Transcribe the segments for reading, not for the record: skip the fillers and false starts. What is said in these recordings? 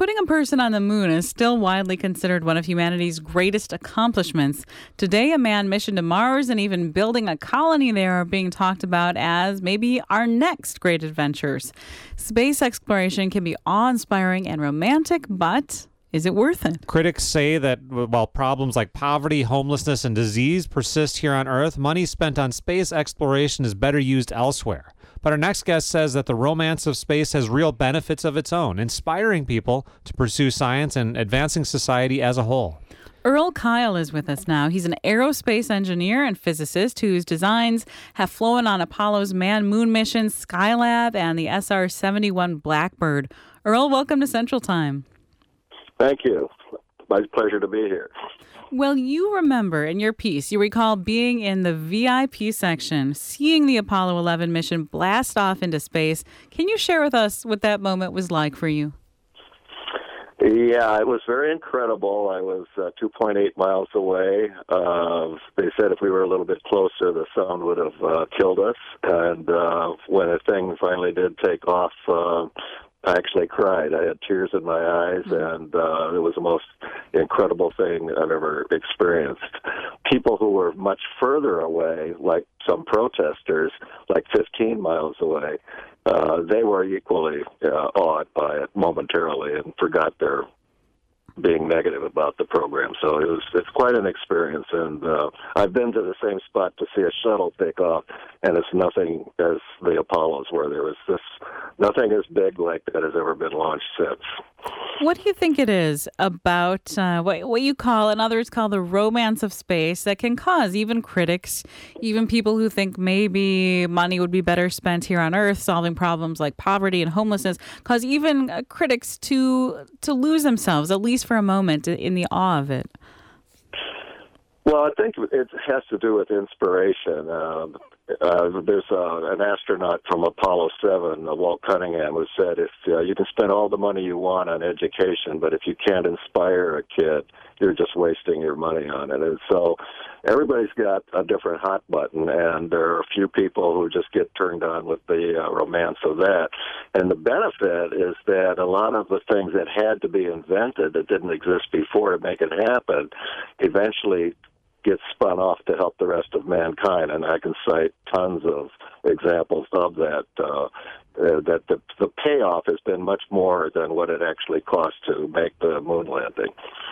putting a person on the moon is still widely considered one of humanity's greatest accomplishments. Today, a manned mission to Mars and even building a colony there are being talked about as maybe our next great adventures. Space exploration can be awe-inspiring and romantic, but is it worth it? Critics say that while problems like poverty, homelessness, and disease persist here on Earth, money spent on space exploration is better used elsewhere. But our next guest says that the romance of space has real benefits of its own, inspiring people to pursue science and advancing society as a whole. Earl Kyle is with us now. He's an aerospace engineer and physicist whose designs have flown on Apollo's manned moon mission, Skylab, and the SR-71 Blackbird. Earl, welcome to Central Time. Thank you. My pleasure to be here. Well, you remember in your piece, you recall being in the VIP section, seeing the Apollo 11 mission blast off into space. Can you share with us what that moment was like for you? Yeah, it was very incredible. I was 2.8 miles away. They said if we were a little bit closer, the sound would have killed us. And when the thing finally did take off, I actually cried. I had tears in my eyes, and it was the most incredible thing I've ever experienced. People who were much further away, like some protesters, like 15 miles away, they were equally awed by it momentarily and forgot their being negative about the program. So it's quite an experience, and I've been to the same spot to see a shuttle take off, and it's nothing as the Apollos were. There was nothing as big like that has ever been launched since. What do you think it is about what you call and others call the romance of space that can cause even critics, even people who think maybe money would be better spent here on Earth solving problems like poverty and homelessness, cause even critics to lose themselves, at least for a moment, in the awe of it? Well, I think it has to do with inspiration. There's an astronaut from Apollo 7, Walt Cunningham, who said, if you can spend all the money you want on education, but if you can't inspire a kid, you're just wasting your money on it. And so everybody's got a different hot button, and there are a few people who just get turned on with the romance of that. And the benefit is that a lot of the things that had to be invented that didn't exist before to make it happen eventually get spun off to help the rest of mankind, and I can cite tons of examples of that. That the payoff has been much more than what it actually cost to make the moon landing.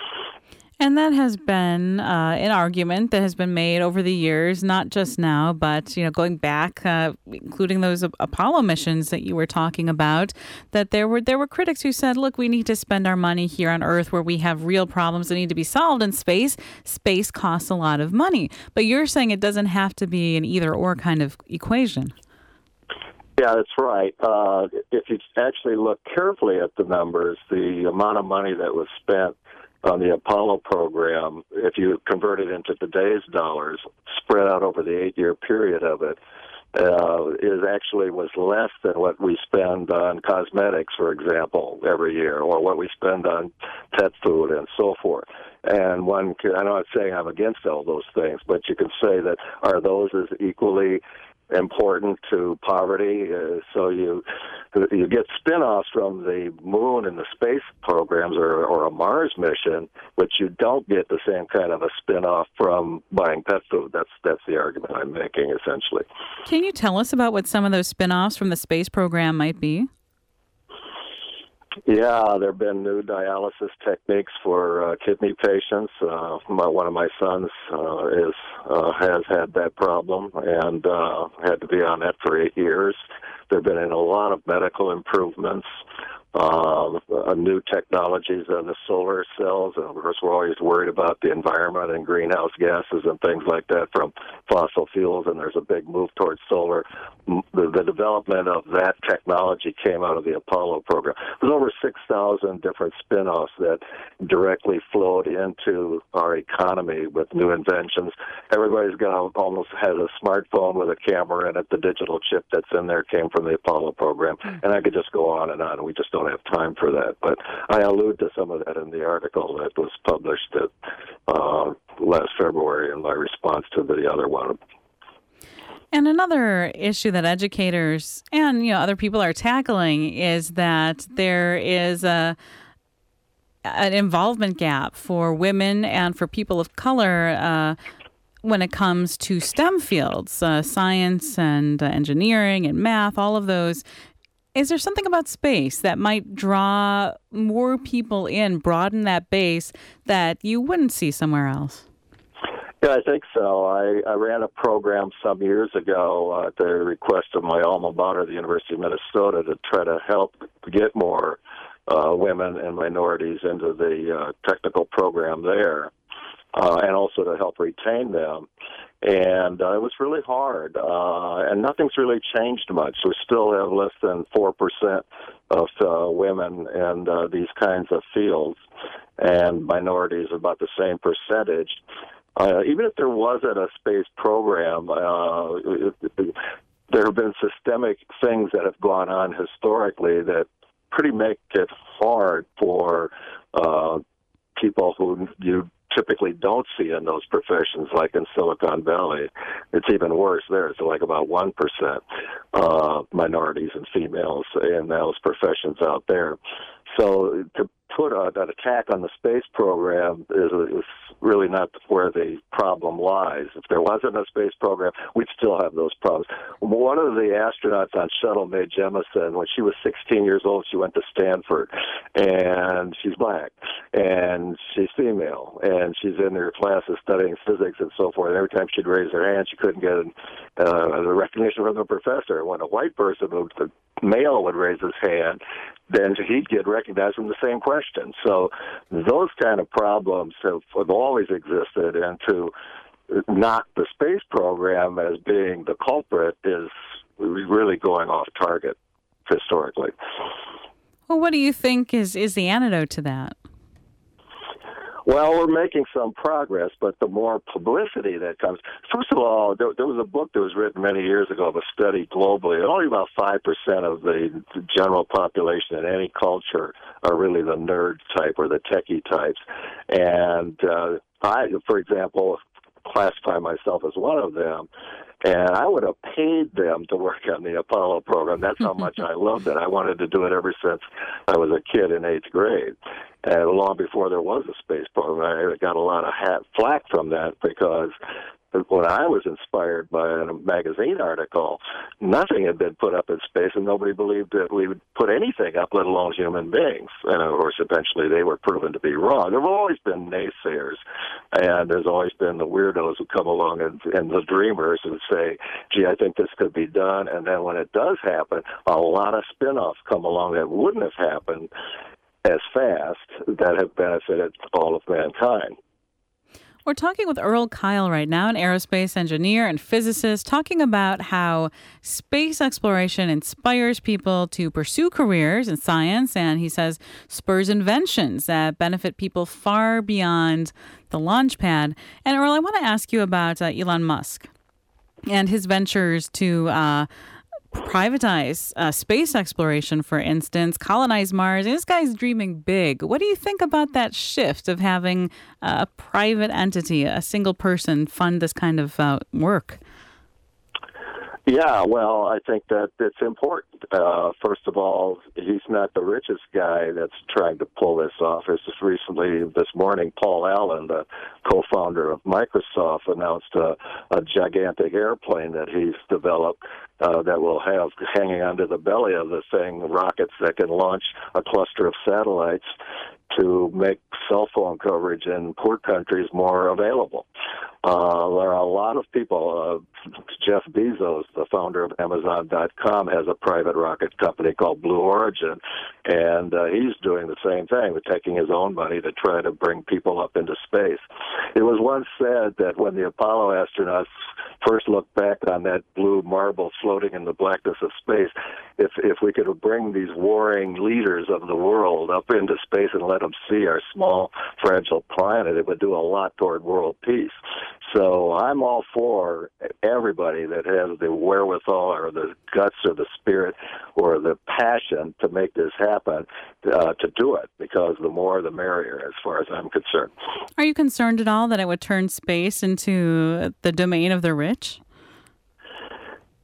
And that has been an argument that has been made over the years, not just now, but going back, including those Apollo missions that you were talking about. That there were critics who said, "Look, we need to spend our money here on Earth, where we have real problems that need to be solved in space. Space costs a lot of money." But you're saying it doesn't have to be an either-or kind of equation. Yeah, that's right. If you actually look carefully at the numbers, the amount of money that was spent on the Apollo program, if you convert it into today's dollars, spread out over the 8-year period of it, was less than what we spend on cosmetics, for example, every year, or what we spend on pet food and so forth. And I'm not saying I'm against all those things, but you can say that are those as equally important to poverty? So you get spin-offs from the moon and the space programs or a Mars mission, but you don't get the same kind of a spin-off from buying pet food. That's the argument I'm making, essentially. Can you tell us about what some of those spin-offs from the space program might be? Yeah, there have been new dialysis techniques for kidney patients. One of my sons has had that problem and had to be on that for 8 years. There have been a lot of medical improvements, new technologies on the solar cells. And of course, we're always worried about the environment and greenhouse gases and things like that from fossil fuels, and there's a big move towards solar. The development of that technology came out of the Apollo program. There's over 6,000 different spin-offs that directly flowed into our economy with new inventions. Everybody's almost has a smartphone with a camera in it. The digital chip that's in there came from the Apollo program, and I could just go on and on. We just don't have time for that. But I allude to some of that in the article that was published last February in my response to the other one. And another issue that educators and other people are tackling is that there is an involvement gap for women and for people of color when it comes to STEM fields, science and engineering and math, all of those. Is there something about space that might draw more people in, broaden that base that you wouldn't see somewhere else? Yeah, I think so. I ran a program some years ago at the request of my alma mater, the University of Minnesota, to try to help get more women and minorities into the technical program there, and also to help retain them. And it was really hard, and nothing's really changed much. We still have less than 4% of women in these kinds of fields, and minorities about the same percentage. Even if there wasn't a space program, there have been systemic things that have gone on historically that pretty make it hard for people who you typically don't see in those professions, like in Silicon Valley. It's even worse there. It's like about 1% minorities and females in those professions out there. So to put an attack on the space program is really not where the problem lies. If there wasn't a space program, we'd still have those problems. One of the astronauts on Shuttle, Mae Jemison, when she was 16 years old, she went to Stanford, and she's black, and she's female, and she's in her classes studying physics and so forth. And every time she'd raise her hand, she couldn't get the recognition from the professor. When a white person, the male, would raise his hand, then he'd get recognized from the same question. So those kind of problems have always existed, and to knock the space program as being the culprit is really going off target historically. Well, what do you think is the antidote to that? Well, we're making some progress, but the more publicity that comes... First of all, there was a book that was written many years ago of a study globally, and only about 5% of the general population in any culture are really the nerd type or the techie types. And I, for example, classify myself as one of them, and I would have paid them to work on the Apollo program. That's how much I loved it. I wanted to do it ever since I was a kid in 8th grade. And long before there was a space program, I got a lot of flack from that because when I was inspired by a magazine article, nothing had been put up in space, and nobody believed that we would put anything up, let alone human beings. And, of course, eventually they were proven to be wrong. There have always been naysayers, and there's always been the weirdos who come along and the dreamers and say, gee, I think this could be done. And then when it does happen, a lot of spin-offs come along that wouldn't have happened as fast that have benefited all of mankind. We're talking with Earl Kyle right now, an aerospace engineer and physicist, talking about how space exploration inspires people to pursue careers in science, and he says spurs inventions that benefit people far beyond the launch pad. And Earl, I want to ask you about Elon Musk and his ventures to privatize space exploration, for instance, colonize Mars. This guy's dreaming big. What do you think about that shift of having a private entity, a single person, fund this kind of work? Yeah, well, I think that it's important. First of all, he's not the richest guy that's trying to pull this off. As just recently, this morning, Paul Allen, the co-founder of Microsoft, announced a gigantic airplane that he's developed that will have hanging onto the belly of the thing rockets that can launch a cluster of satellites to make cell phone coverage in poor countries more available. There are a lot of people. Jeff Bezos, the founder of Amazon.com, has a private rocket company called Blue Origin, and he's doing the same thing, with taking his own money to try to bring people up into space. It was once said that when the Apollo astronauts first looked back on that blue marble floating in the blackness of space, if we could bring these warring leaders of the world up into space and let them see our small, fragile planet, it would do a lot toward world peace. So I'm all for everybody that has the wherewithal or the guts or the spirit or the passion to make this happen to do it, because the more the merrier as far as I'm concerned. Are you concerned at all that it would turn space into the domain of the rich?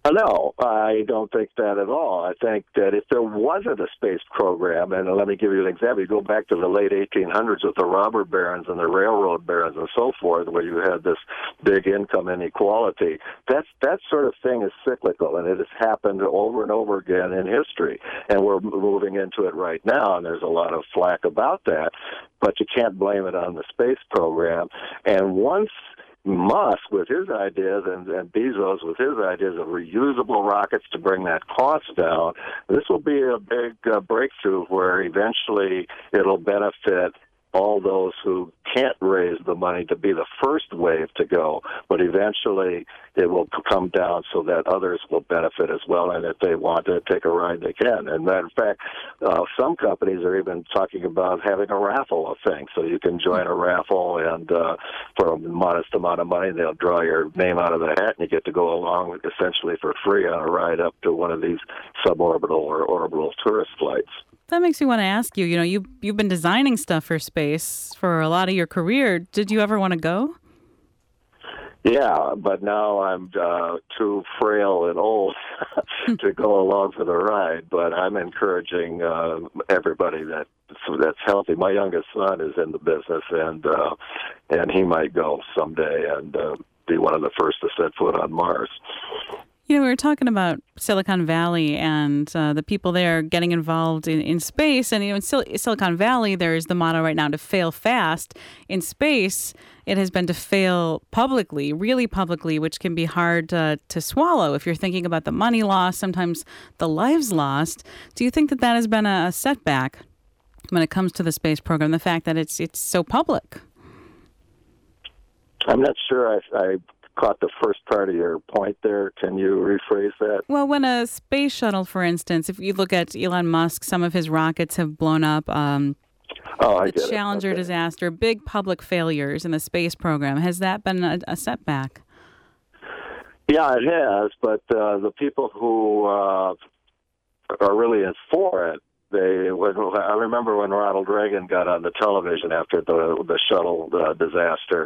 No, I don't think that at all. I think that if there wasn't a space program, and let me give you an example, you go back to the late 1800s with the robber barons and the railroad barons and so forth, where you had this big income inequality. That sort of thing is cyclical, and it has happened over and over again in history. And we're moving into it right now, and there's a lot of flack about that. But you can't blame it on the space program. And once Musk with his ideas and Bezos with his ideas of reusable rockets to bring that cost down, this will be a big breakthrough where eventually it'll benefit all those who can't raise the money to be the first wave to go, but eventually it will come down so that others will benefit as well, and if they want to take a ride, they can. And matter of fact, some companies are even talking about having a raffle of things, so you can join a raffle, and for a modest amount of money, they'll draw your name out of the hat, and you get to go along essentially for free on a ride up to one of these suborbital or orbital tourist flights. That makes me want to ask you, you've been designing stuff for space for a lot of your career. Did you ever want to go? Yeah, but now I'm too frail and old to go along for the ride. But I'm encouraging everybody that's healthy. My youngest son is in the business, and he might go someday and be one of the first to set foot on Mars. We were talking about Silicon Valley and the people there getting involved in space. And, in Silicon Valley, there is the motto right now to fail fast. In space, it has been to fail publicly, really publicly, which can be hard to swallow if you're thinking about the money lost, sometimes the lives lost. Do you think that has been a setback when it comes to the space program, the fact that it's so public? I'm not sure I caught the first part of your point there. Can you rephrase that? Well, when a space shuttle, for instance, if you look at Elon Musk, some of his rockets have blown up. The Challenger disaster, big public failures in the space program. Has that been a setback? Yeah, it has, but the people who are really for it, I remember when Ronald Reagan got on the television after the shuttle disaster,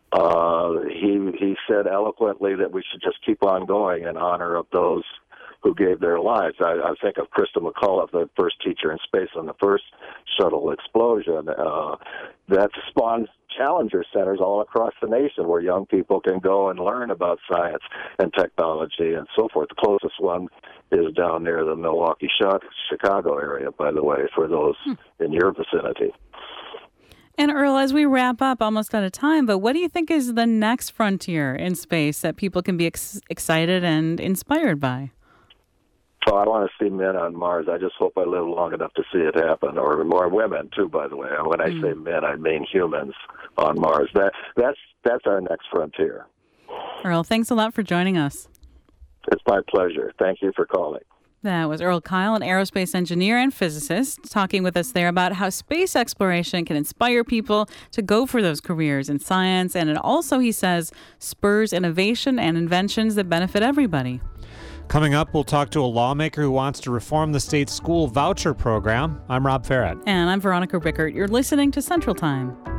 he said eloquently that we should just keep on going in honor of those who gave their lives. I think of Krista McCullough, the first teacher in space on the first shuttle explosion. That spawned Challenger centers all across the nation where young people can go and learn about science and technology and so forth. The closest one is down near the Milwaukee, Chicago area, by the way, for those in your vicinity. And Earl, as we wrap up, almost out of time, but what do you think is the next frontier in space that people can be excited and inspired by? Oh, I want to see men on Mars. I just hope I live long enough to see it happen, or more women too. By the way, when I say men, I mean humans on Mars. That's our next frontier. Earl, thanks a lot for joining us. It's my pleasure. Thank you for calling. That was Earl Kyle, an aerospace engineer and physicist, talking with us there about how space exploration can inspire people to go for those careers in science, and it also, he says, spurs innovation and inventions that benefit everybody. Coming up, we'll talk to a lawmaker who wants to reform the state's school voucher program. I'm Rob Farrett. And I'm Veronica Rickert. You're listening to Central Time.